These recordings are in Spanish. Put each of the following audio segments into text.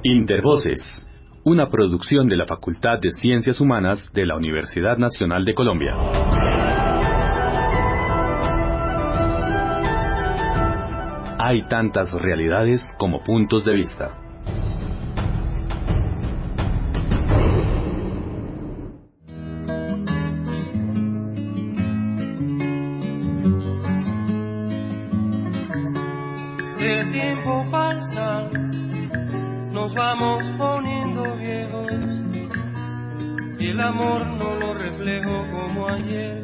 Intervoces, una producción de la Facultad de Ciencias Humanas de la Universidad Nacional de Colombia. Hay tantas realidades como puntos de vista. El tiempo pasa, nos vamos poniendo viejos y el amor no lo reflejo como ayer.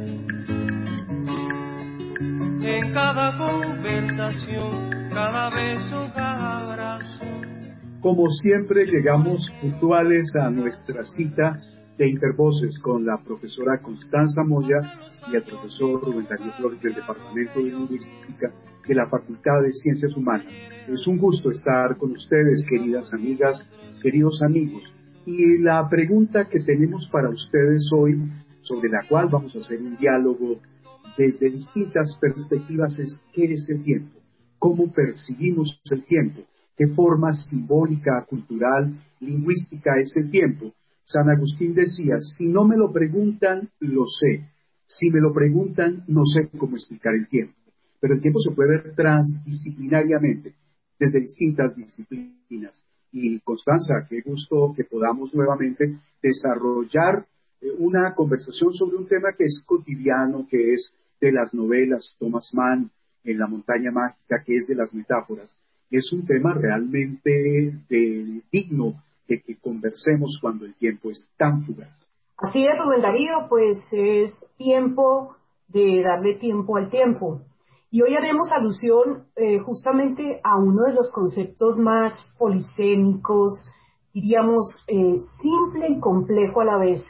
En cada conversación, cada beso, cada abrazo. Como siempre, llegamos puntuales a nuestra cita de Intervoces con la profesora Constanza Moya y el profesor Rubén Darío Flores del Departamento de Lingüística de la Facultad de Ciencias Humanas. Es un gusto estar con ustedes, queridas amigas, queridos amigos. Y la pregunta que tenemos para ustedes hoy, sobre la cual vamos a hacer un diálogo desde distintas perspectivas, es ¿qué es el tiempo? ¿Cómo percibimos el tiempo? ¿Qué forma simbólica, cultural, lingüística es el tiempo? San Agustín decía, si no me lo preguntan, lo sé. Si me lo preguntan, no sé cómo explicar el tiempo. Pero el tiempo se puede ver transdisciplinariamente, desde distintas disciplinas. Y Constanza, qué gusto que podamos nuevamente desarrollar una conversación sobre un tema que es cotidiano, que es de las novelas, Thomas Mann, en La montaña mágica, que es de las metáforas. Es un tema realmente digno de que conversemos cuando el tiempo es tan fugaz. Así es, Rubén Darío, pues es tiempo de darle tiempo al tiempo. Y hoy haremos alusión justamente a uno de los conceptos más polisémicos, diríamos simple y complejo a la vez.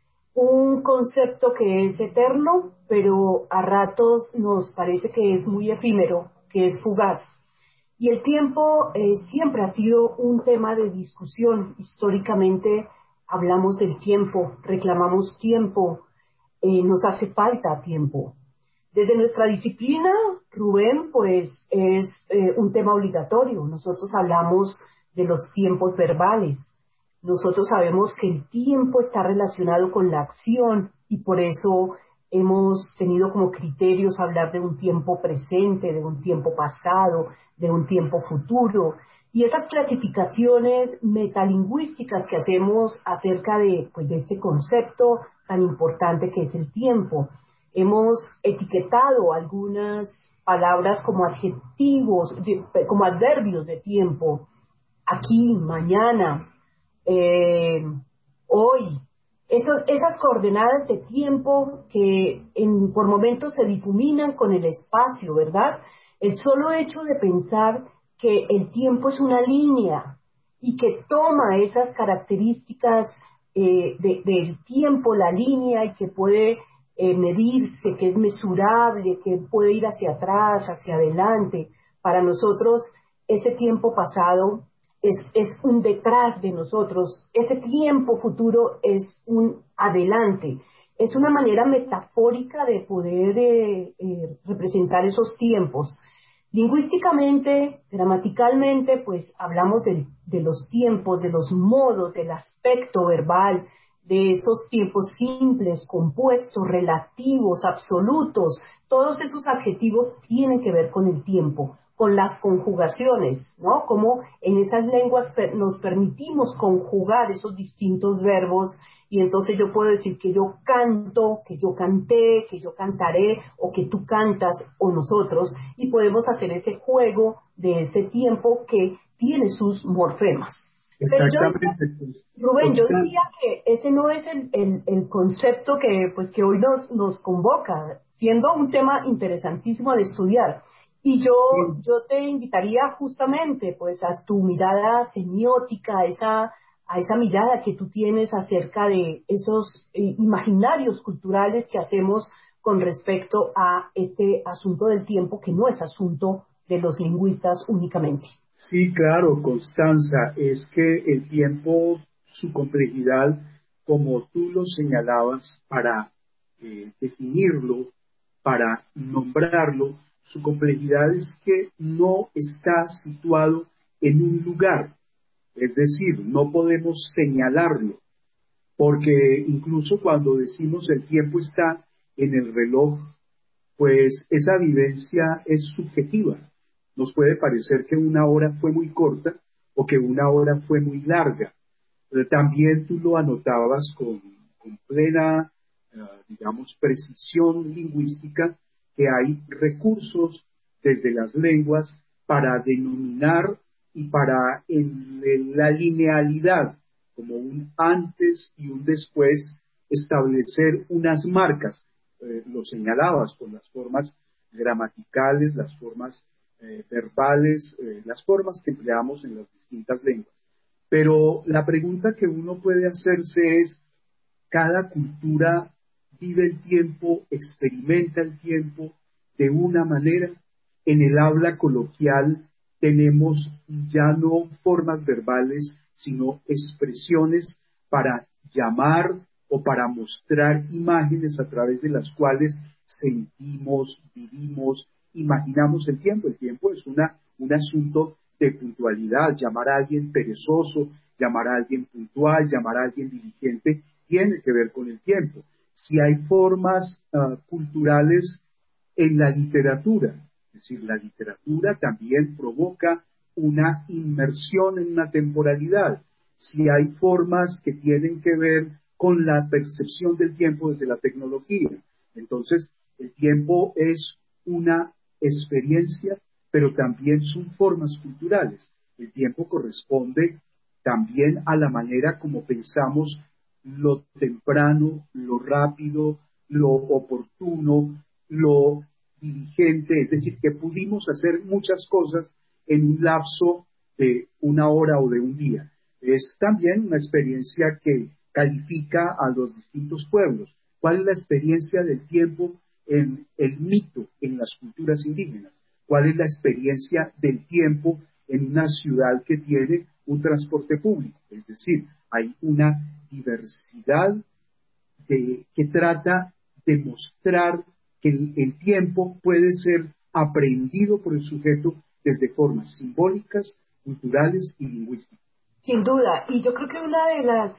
Un concepto que es eterno, pero a ratos nos parece que es muy efímero, que es fugaz. Y el tiempo siempre ha sido un tema de discusión. Históricamente hablamos del tiempo, reclamamos tiempo, nos hace falta tiempo. Desde nuestra disciplina, Rubén, pues es un tema obligatorio. Nosotros hablamos de los tiempos verbales. Nosotros sabemos que el tiempo está relacionado con la acción y por eso hemos tenido como criterios hablar de un tiempo presente, de un tiempo pasado, de un tiempo futuro. Y esas clasificaciones metalingüísticas que hacemos acerca de este concepto tan importante que es el tiempo. Hemos etiquetado algunas palabras como adjetivos, como adverbios de tiempo. Aquí, mañana, hoy. Esas coordenadas de tiempo que por momentos se difuminan con el espacio, ¿verdad? El solo hecho de pensar que el tiempo es una línea y que toma esas características del tiempo, la línea, y que puede medirse, que es mesurable, que puede ir hacia atrás, hacia adelante. Para nosotros, ese tiempo pasado es un detrás de nosotros, ese tiempo futuro es un adelante. Es una manera metafórica de poder representar esos tiempos. Lingüísticamente, gramaticalmente, pues hablamos de los tiempos, de los modos, del aspecto verbal, de esos tiempos simples, compuestos, relativos, absolutos. Todos esos adjetivos tienen que ver con el tiempo, con las conjugaciones, ¿no? Como en esas lenguas nos permitimos conjugar esos distintos verbos, y entonces yo puedo decir que yo canto, que yo canté, que yo cantaré, o que tú cantas, o nosotros, y podemos hacer ese juego de ese tiempo que tiene sus morfemas. Exactamente. Rubén, yo diría que ese no es el concepto que hoy nos convoca, siendo un tema interesantísimo de estudiar. Y yo te invitaría justamente pues a tu mirada semiótica, a esa mirada que tú tienes acerca de esos imaginarios culturales que hacemos con respecto a este asunto del tiempo, que no es asunto de los lingüistas únicamente. Sí, claro, Constanza, es que el tiempo, su complejidad, como tú lo señalabas, para definirlo, para nombrarlo, su complejidad es que no está situado en un lugar. Es decir, no podemos señalarlo, porque incluso cuando decimos el tiempo está en el reloj, pues esa vivencia es subjetiva. Nos puede parecer que una hora fue muy corta o que una hora fue muy larga. También tú lo anotabas con plena, digamos, precisión lingüística, que hay recursos desde las lenguas para denominar y para en la linealidad, como un antes y un después, establecer unas marcas. Lo señalabas con las formas gramaticales, las formas verbales, las formas que empleamos en las distintas lenguas. Pero la pregunta que uno puede hacerse es, cada cultura vive el tiempo, experimenta el tiempo de una manera. En el habla coloquial tenemos ya no formas verbales, sino expresiones para llamar o para mostrar imágenes a través de las cuales sentimos, vivimos, imaginamos el tiempo. El tiempo es un asunto de puntualidad. Llamar a alguien perezoso, llamar a alguien puntual, llamar a alguien diligente, tiene que ver con el tiempo. Si hay formas culturales en la literatura, es decir, la literatura también provoca una inmersión en una temporalidad. Si hay formas que tienen que ver con la percepción del tiempo desde la tecnología, entonces el tiempo es una experiencia, pero también son formas culturales. El tiempo corresponde también a la manera como pensamos lo temprano, lo rápido, lo oportuno, lo diligente, es decir, que pudimos hacer muchas cosas en un lapso de una hora o de un día. Es también una experiencia que califica a los distintos pueblos. ¿Cuál es la experiencia del tiempo en el mito, en las culturas indígenas? ¿Cuál es la experiencia del tiempo en una ciudad que tiene un transporte público? Es decir, hay una diversidad que trata de mostrar que el tiempo puede ser aprendido por el sujeto desde formas simbólicas, culturales y lingüísticas. Sin duda, y yo creo que una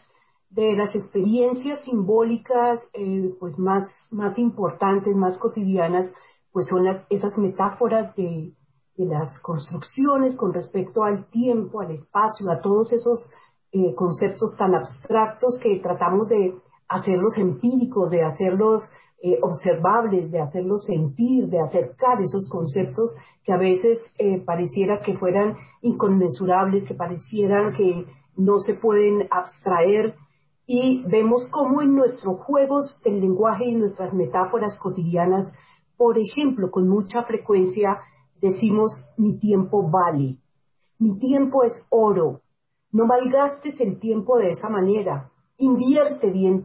de las experiencias simbólicas pues más importantes, más cotidianas, pues son esas metáforas de las construcciones con respecto al tiempo, al espacio, a todos esos conceptos tan abstractos que tratamos de hacerlos empíricos, de hacerlos observables, de hacerlos sentir, de acercar esos conceptos que a veces pareciera que fueran inconmensurables, que parecieran que no se pueden abstraer, y vemos cómo en nuestros juegos del lenguaje y nuestras metáforas cotidianas, por ejemplo, con mucha frecuencia decimos mi tiempo vale, mi tiempo es oro, no malgastes el tiempo de esa manera, invierte bien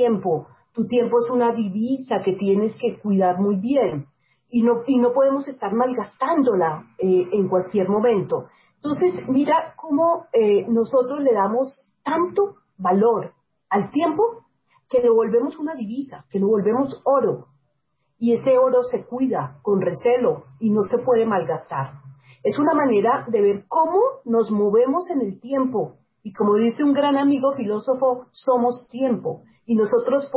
tu tiempo es una divisa que tienes que cuidar muy bien y no podemos estar malgastándola en cualquier momento. Entonces, mira cómo nosotros le damos tanto valor al tiempo que lo volvemos una divisa, que lo volvemos oro. Y ese oro se cuida con recelo y no se puede malgastar. Es una manera de ver cómo nos movemos en el tiempo. Y como dice un gran amigo filósofo, somos tiempo. Y nosotros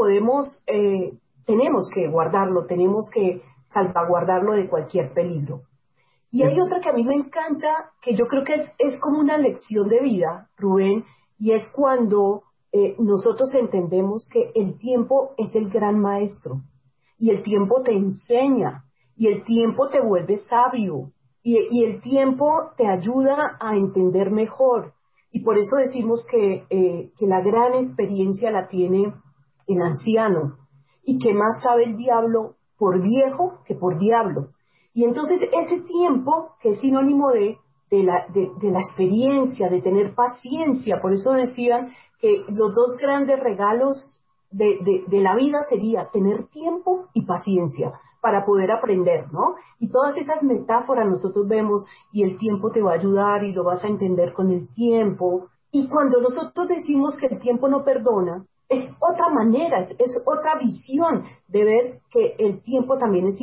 tenemos que guardarlo, tenemos que salvaguardarlo de cualquier peligro. Y hay otra que a mí me encanta, que yo creo que es como una lección de vida, Rubén, y es cuando nosotros entendemos que el tiempo es el gran maestro. Y el tiempo te enseña, y el tiempo te vuelve sabio, y el tiempo te ayuda a entender mejor. Y por eso decimos que la gran experiencia la tiene el anciano, y que más sabe el diablo por viejo que por diablo. Y entonces ese tiempo, que es sinónimo de la experiencia, de tener paciencia, por eso decían que los dos grandes regalos de la vida sería tener tiempo y paciencia para poder aprender, ¿no? Y todas esas metáforas nosotros vemos, y el tiempo te va a ayudar y lo vas a entender con el tiempo. Y cuando nosotros decimos que el tiempo no perdona, es otra manera, es otra visión de ver que el tiempo también es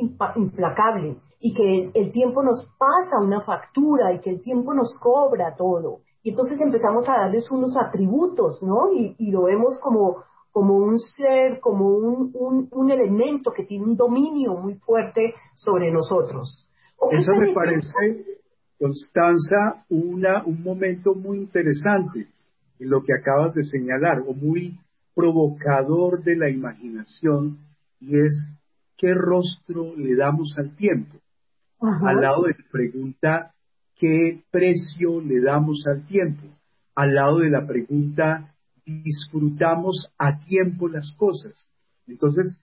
implacable y que el tiempo nos pasa una factura y que el tiempo nos cobra todo. y entonces empezamos a darles unos atributos, ¿no? Y lo vemos como un ser, como un elemento que tiene un dominio muy fuerte sobre nosotros. Eso me parece, Constanza, un momento muy interesante en lo que acabas de señalar, o muy provocador de la imaginación, y es qué rostro le damos al tiempo. Al Ajá. lado de la pregunta, ¿qué precio le damos al tiempo? Al lado de la pregunta, ¿disfrutamos a tiempo las cosas? Entonces,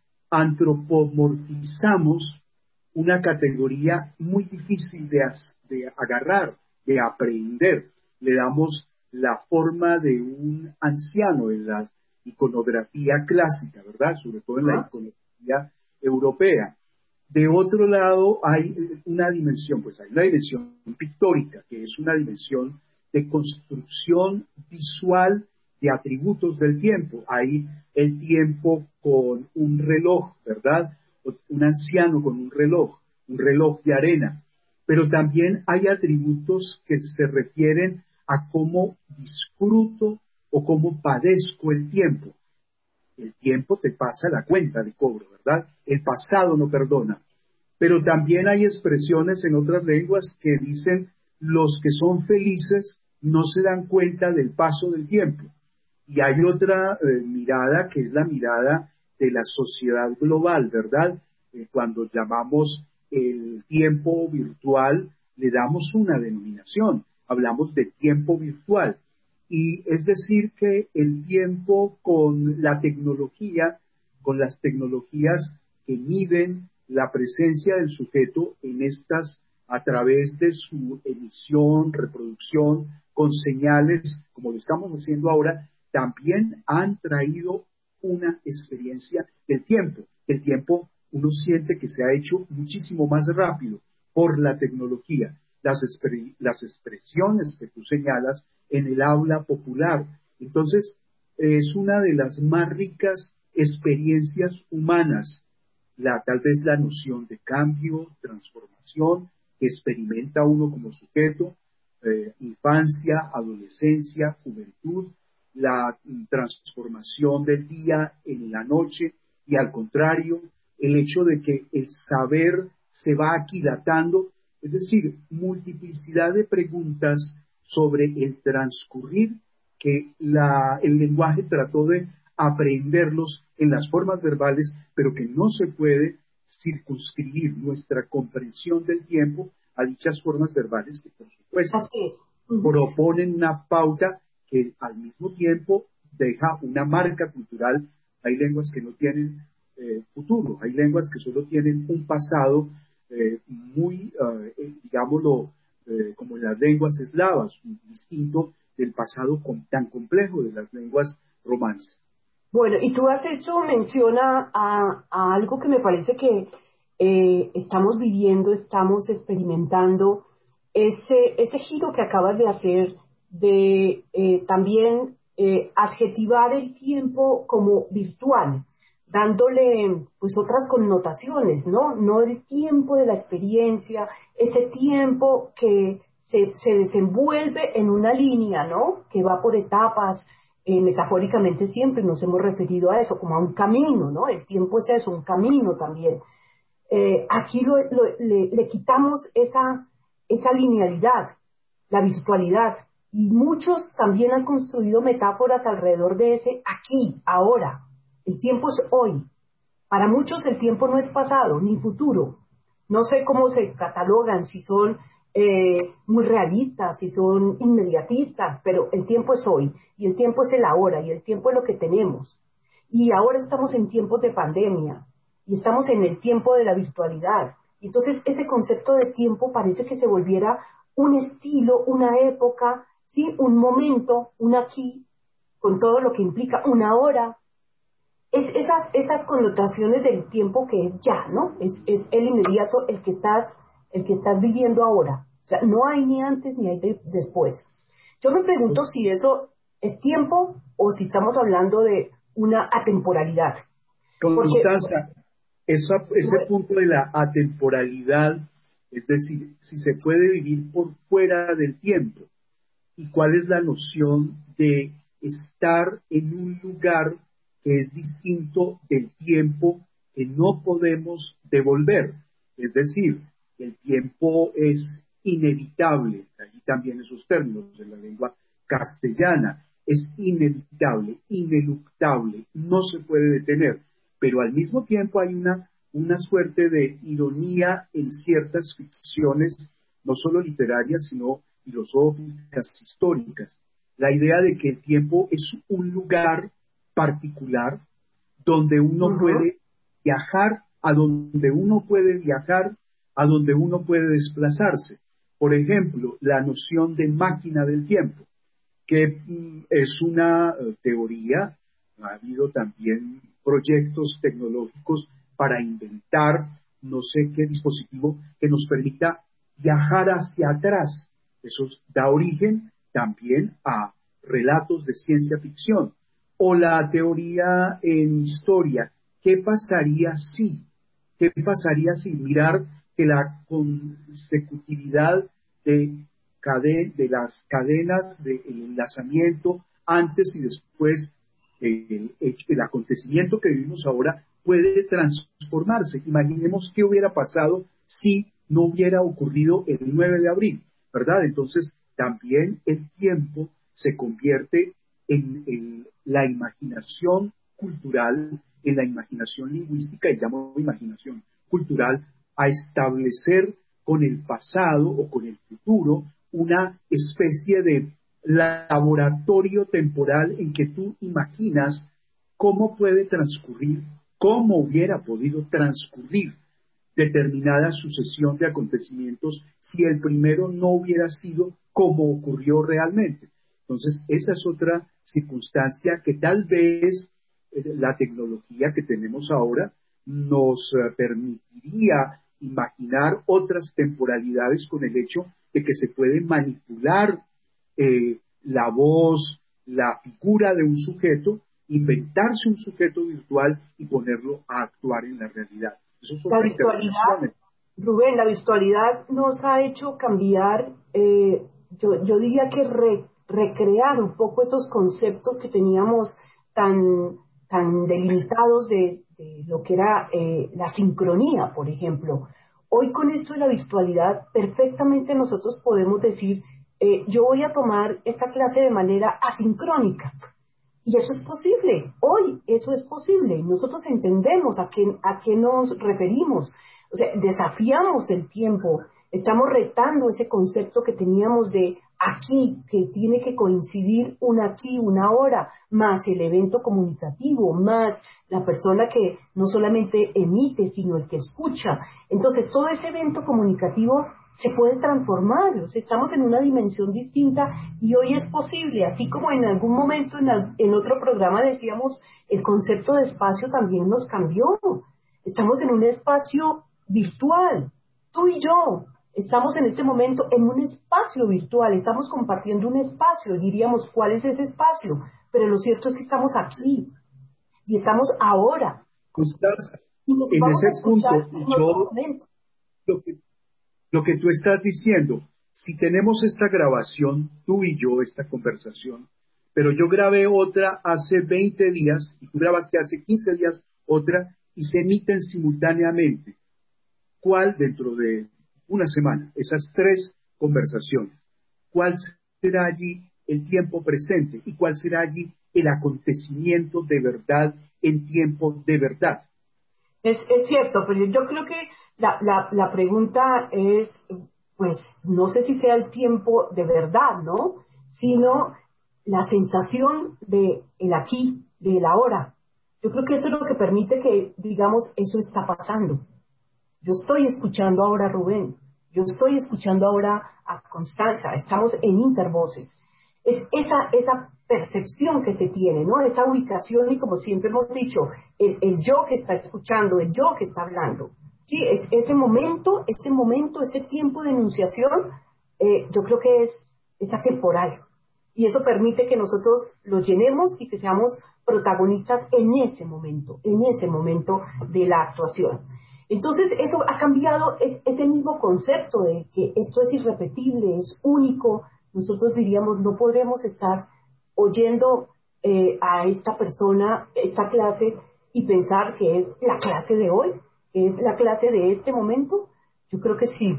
antropomorfizamos una categoría muy difícil de agarrar, de aprender. Le damos la forma de un anciano en la iconografía clásica, ¿verdad? Sobre todo en la Ajá. iconografía europea. De otro lado, hay una dimensión, pues hay una dimensión pictórica, que es una dimensión de construcción visual de atributos del tiempo. Hay el tiempo con un reloj, ¿verdad? Un anciano con un reloj de arena. Pero también hay atributos que se refieren a cómo disfruto o cómo padezco el tiempo. El tiempo te pasa la cuenta de cobro, ¿verdad? El pasado no perdona. Pero también hay expresiones en otras lenguas que dicen los que son felices no se dan cuenta del paso del tiempo. Y hay otra mirada que es la mirada de la sociedad global, ¿verdad? Cuando llamamos el tiempo virtual, le damos una denominación, hablamos de tiempo virtual. Y es decir que el tiempo con la tecnología, con las tecnologías que miden la presencia del sujeto en estas a través de su emisión, reproducción, con señales, como lo estamos haciendo ahora, también han traído una experiencia del tiempo. El tiempo uno siente que se ha hecho muchísimo más rápido por la tecnología. Las expresiones que tú señalas en el habla popular. Entonces, es una de las más ricas experiencias humanas, tal vez la noción de cambio, transformación, que experimenta uno como sujeto, infancia, adolescencia, juventud, la transformación del día en la noche y al contrario, el hecho de que el saber se va aquilatando, es decir, multiplicidad de preguntas sobre el transcurrir que el lenguaje trató de aprenderlos en las formas verbales, pero que no se puede circunscribir nuestra comprensión del tiempo a dichas formas verbales que, por supuesto, Así es. Ujú. proponen una pauta que al mismo tiempo deja una marca cultural. Hay lenguas que no tienen futuro, hay lenguas que solo tienen un pasado muy, digámoslo, como en las lenguas eslavas, distinto del pasado tan complejo de las lenguas romances. Bueno, y tú has hecho mención a algo que me parece que estamos viviendo, estamos experimentando, ese giro que acabas de hacer de también adjetivar el tiempo como virtual, dándole pues otras connotaciones, ¿no? No el tiempo de la experiencia, ese tiempo que se desenvuelve en una línea, ¿no? Que va por etapas. Metafóricamente siempre nos hemos referido a eso, como a un camino, ¿no? El tiempo es eso, un camino también. Aquí le quitamos esa linealidad, la virtualidad, y muchos también han construido metáforas alrededor de ese aquí, ahora. El tiempo es hoy. Para muchos el tiempo no es pasado ni futuro. No sé cómo se catalogan, si son muy realistas, si son inmediatistas, pero el tiempo es hoy, y el tiempo es el ahora, y el tiempo es lo que tenemos. Y ahora estamos en tiempos de pandemia, y estamos en el tiempo de la virtualidad. Y entonces ese concepto de tiempo parece que se volviera un estilo, una época, ¿sí? Un momento, un aquí, con todo lo que implica, una hora. Esas connotaciones del tiempo que es ya, ¿no? Es el inmediato, el que estás viviendo ahora. O sea, no hay ni antes ni hay después. Yo me pregunto si eso es tiempo o si estamos hablando de una atemporalidad. Porque, Constanza, ese punto de la atemporalidad, es decir, si se puede vivir por fuera del tiempo, y cuál es la noción de estar en un lugar que es distinto del tiempo que no podemos devolver. Es decir, el tiempo es inevitable, allí también esos términos de la lengua castellana, es inevitable, ineluctable, no se puede detener, pero al mismo tiempo hay una suerte de ironía en ciertas ficciones, no solo literarias, sino filosóficas, históricas. La idea de que el tiempo es un lugar particular donde uno puede viajar, a donde uno puede viajar, a donde uno puede desplazarse. Por ejemplo, la noción de máquina del tiempo, que es una teoría. Ha habido también proyectos tecnológicos para inventar no sé qué dispositivo que nos permita viajar hacia atrás. Eso da origen también a relatos de ciencia ficción. O la teoría en historia, ¿qué pasaría si? ¿Qué pasaría si mirar que la consecutividad de las cadenas de enlazamiento antes y después el acontecimiento que vivimos ahora puede transformarse? Imaginemos qué hubiera pasado si no hubiera ocurrido el 9 de abril, ¿verdad? Entonces, también el tiempo se convierte en la imaginación cultural, en la imaginación lingüística, y llamo imaginación cultural, a establecer con el pasado o con el futuro una especie de laboratorio temporal en que tú imaginas cómo puede transcurrir, cómo hubiera podido transcurrir determinada sucesión de acontecimientos si el primero no hubiera sido como ocurrió realmente. Entonces, esa es otra circunstancia que tal vez la tecnología que tenemos ahora nos permitiría imaginar otras temporalidades con el hecho de que se puede manipular la voz, la figura de un sujeto, inventarse un sujeto virtual y ponerlo a actuar en la realidad. Eso es otra interpretación. Rubén, la virtualidad nos ha hecho cambiar, yo diría que recrear un poco esos conceptos que teníamos tan delimitados de lo que era la sincronía, por ejemplo. Hoy con esto de la virtualidad, perfectamente nosotros podemos decir, yo voy a tomar esta clase de manera asincrónica. Y eso es posible, hoy eso es posible. Nosotros entendemos a qué nos referimos. O sea, desafiamos el tiempo, estamos retando ese concepto que teníamos de aquí, que tiene que coincidir un aquí, una ahora, más el evento comunicativo, más la persona que no solamente emite, sino el que escucha. Entonces, todo ese evento comunicativo se puede transformar, o sea, estamos en una dimensión distinta y hoy es posible, así como en algún momento en otro programa decíamos, el concepto de espacio también nos cambió. Estamos en un espacio virtual, tú y yo estamos en este momento en un espacio virtual, estamos compartiendo un espacio, diríamos, ¿cuál es ese espacio? Pero lo cierto es que estamos aquí y estamos ahora. Constanza, y nos en vamos a ese escuchar punto, en otro momento. Lo que tú estás diciendo, si tenemos esta grabación, tú y yo, esta conversación, pero yo grabé otra hace 20 días y tú grabaste hace 15 días otra y se emiten simultáneamente, ¿cuál dentro de una semana? Esas tres conversaciones, ¿cuál será allí el tiempo presente y cuál será allí el acontecimiento de verdad en tiempo de verdad? Es cierto, pero yo creo que la pregunta es, pues, no sé si sea el tiempo de verdad, ¿no? Sino la sensación de el aquí, de el ahora. Yo creo que eso es lo que permite que, digamos, eso está pasando. Yo estoy escuchando ahora a Rubén, yo estoy escuchando ahora a Constanza, estamos en intervoces. Es esa percepción que se tiene, ¿no? Esa ubicación y como siempre hemos dicho, el yo que está escuchando, el yo que está hablando. Sí, ese momento, ese tiempo de enunciación, yo creo que es atemporal. Y eso permite que nosotros lo llenemos y que seamos protagonistas en ese momento de la actuación. Entonces, eso ha cambiado, es el mismo concepto de que esto es irrepetible, es único, nosotros diríamos, no podremos estar oyendo a esta persona, esta clase, y pensar que es la clase de hoy, que es la clase de este momento. Yo creo que sí.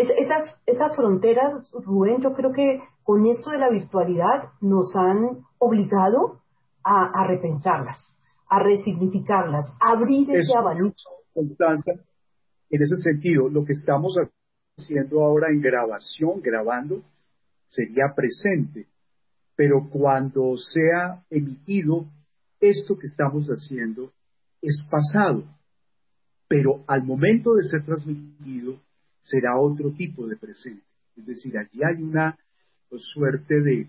Esas fronteras, Rubén, yo creo que con esto de la virtualidad nos han obligado a repensarlas, a resignificarlas, a abrir ese Es abanico. curioso, Constanza, en ese sentido, lo que estamos haciendo ahora en grabación, grabando, sería presente, pero cuando sea emitido, esto que estamos haciendo es pasado, pero al momento de ser transmitido será otro tipo de presente. Es decir, allí hay una suerte de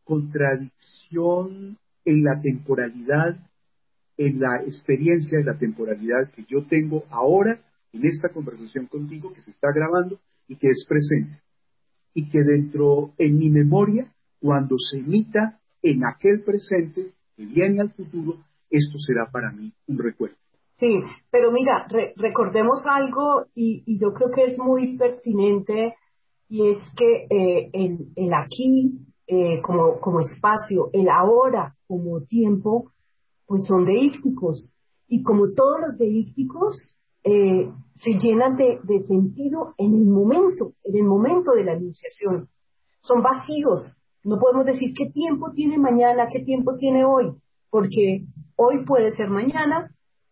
contradicción en la temporalidad, en la experiencia de la temporalidad que yo tengo ahora en esta conversación contigo que se está grabando y que es presente. Y que dentro, en mi memoria, cuando se emita en aquel presente que viene al futuro, esto será para mí un recuerdo. Sí, pero mira, recordemos algo y yo creo que es muy pertinente y es que el aquí como espacio, el ahora como tiempo, pues son deícticos. Y como todos los deícticos, se llenan de sentido en el momento de la enunciación. Son vacíos. No podemos decir qué tiempo tiene mañana, qué tiempo tiene hoy, porque hoy puede ser mañana,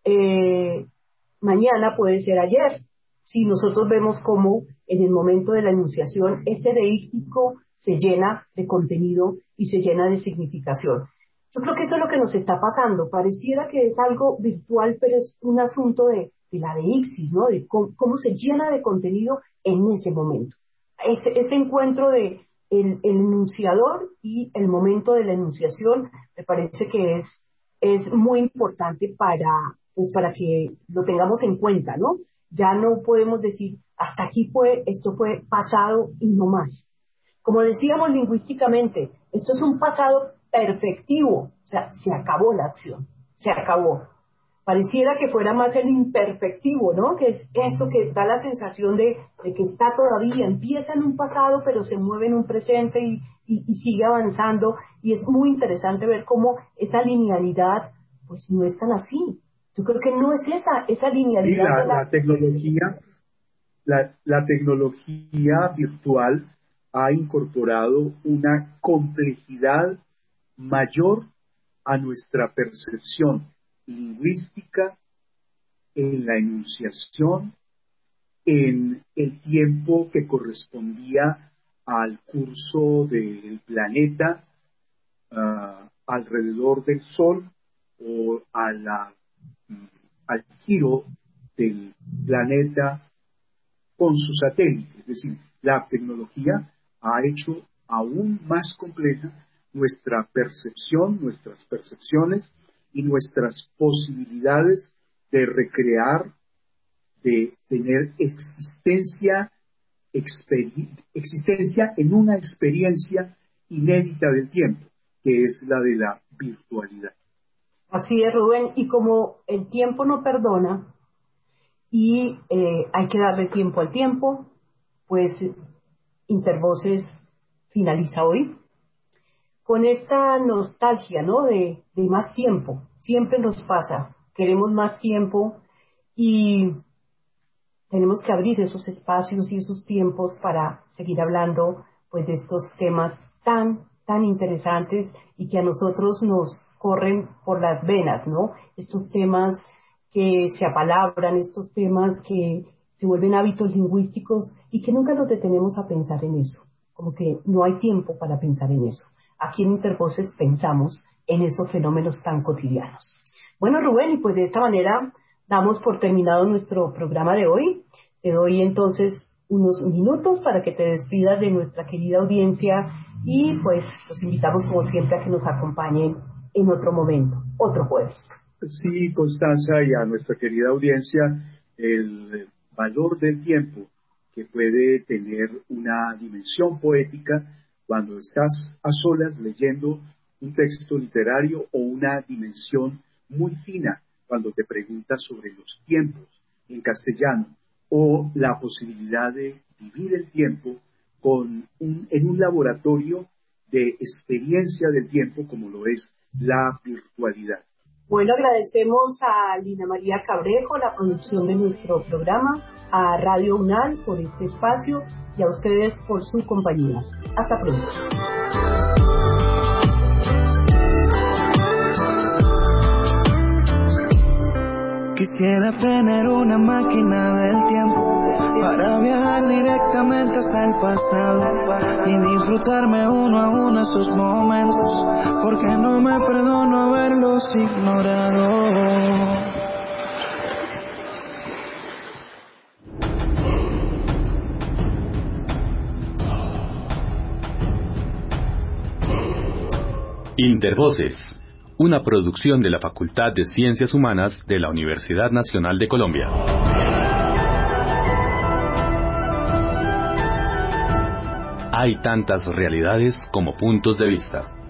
eh, mañana puede ser ayer. Si nosotros vemos cómo en el momento de la enunciación ese deíctico se llena de contenido y se llena de significación. Yo creo que eso es lo que nos está pasando. Pareciera que es algo virtual, pero es un asunto de la deíxis, ¿no? De cómo se llena de contenido en ese momento. Ese encuentro de el enunciador y el momento de la enunciación me parece que es muy importante pues para que lo tengamos en cuenta, ¿no? Ya no podemos decir, hasta aquí esto fue pasado y no más. Como decíamos lingüísticamente, esto es un pasado perfectivo, o sea, se acabó la acción, se acabó. Pareciera que fuera más el imperfectivo, ¿no? Que es eso que da la sensación de que está todavía, empieza en un pasado, pero se mueve en un presente y sigue avanzando. Y es muy interesante ver cómo esa linealidad, pues no es tan así. Yo creo que no es esa Sí, linealidad de la tecnología, la tecnología virtual ha incorporado una complejidad mayor a nuestra percepción lingüística en la enunciación, en el tiempo que correspondía al curso del planeta alrededor del Sol o mm, al giro del planeta con su satélite. Es decir, la tecnología ha hecho aún más compleja nuestra percepción, nuestras percepciones y nuestras posibilidades de recrear, de tener existencia en una experiencia inédita del tiempo, que es la de la virtualidad. Así es, Rubén, y como el tiempo no perdona y hay que darle tiempo al tiempo, pues Intervoces finaliza hoy con esta nostalgia, ¿no? De más tiempo. Siempre nos pasa, queremos más tiempo y tenemos que abrir esos espacios y esos tiempos para seguir hablando, pues, de estos temas tan interesantes y que a nosotros nos corren por las venas, ¿no? Estos temas que se apalabran, estos temas que se vuelven hábitos lingüísticos y que nunca nos detenemos a pensar en eso, como que no hay tiempo para pensar en eso. Aquí en Intervoces pensamos en esos fenómenos tan cotidianos. Bueno, Rubén, y pues de esta manera damos por terminado nuestro programa de hoy. Te doy entonces unos minutos para que te despidas de nuestra querida audiencia y pues los invitamos como siempre a que nos acompañen en otro momento, otro jueves. Sí, Constanza, y a nuestra querida audiencia, el valor del tiempo que puede tener una dimensión poética cuando estás a solas leyendo un texto literario o una dimensión muy fina cuando te preguntas sobre los tiempos en castellano o la posibilidad de vivir el tiempo en un laboratorio de experiencia del tiempo como lo es la virtualidad. Bueno, agradecemos a Lina María Cabrejo la producción de nuestro programa, a Radio UNAL por este espacio y a ustedes por su compañía. Hasta pronto. Quisiera tener una máquina del tiempo para viajar directamente hasta el pasado y disfrutarme uno a uno esos momentos, porque no me perdono haberlos ignorado. Intervoces, una producción de la Facultad de Ciencias Humanas de la Universidad Nacional de Colombia. Hay tantas realidades como puntos de vista.